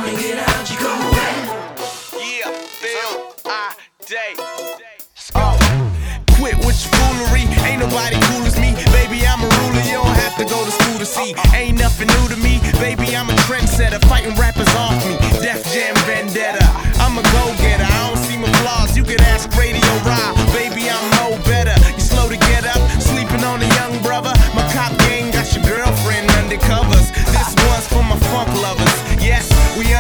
ain't get out, you go away. Yeah, feel I day. Quit with your foolery, ain't nobody cool as me. Baby, I'm a ruler, you don't have to go to school to see. Ain't nothing new to me, baby, I'm a trendsetter. Fighting rap